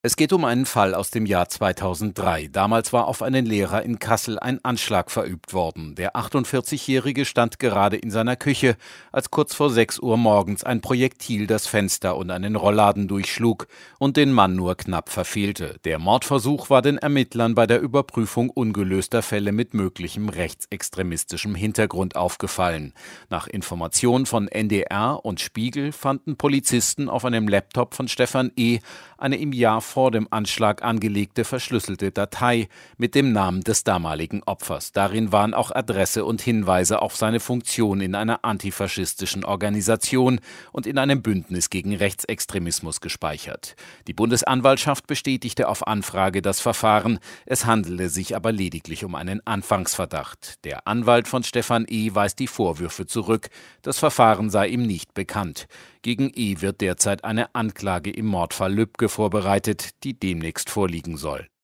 Es geht um einen Fall aus dem Jahr 2003. Damals war auf einen Lehrer in Kassel ein Anschlag verübt worden. Der 48-Jährige stand gerade in seiner Küche, als kurz vor 6 Uhr morgens ein Projektil das Fenster und einen Rollladen durchschlug und den Mann nur knapp verfehlte. Der Mordversuch war den Ermittlern bei der Überprüfung ungelöster Fälle mit möglichem rechtsextremistischem Hintergrund aufgefallen. Nach Informationen von NDR und Spiegel fanden Polizisten auf einem Laptop von Stefan E. eine im Jahr vor dem Anschlag angelegte verschlüsselte Datei mit dem Namen des damaligen Opfers. Darin waren auch Adresse und Hinweise auf seine Funktion in einer antifaschistischen Organisation und in einem Bündnis gegen Rechtsextremismus gespeichert. Die Bundesanwaltschaft bestätigte auf Anfrage das Verfahren, es handele sich aber lediglich um einen Anfangsverdacht. Der Anwalt von Stefan E. weist die Vorwürfe zurück, das Verfahren sei ihm nicht bekannt. Gegen E. wird derzeit eine Anklage im Mordfall Lübcke vorbereitet, die demnächst vorliegen soll.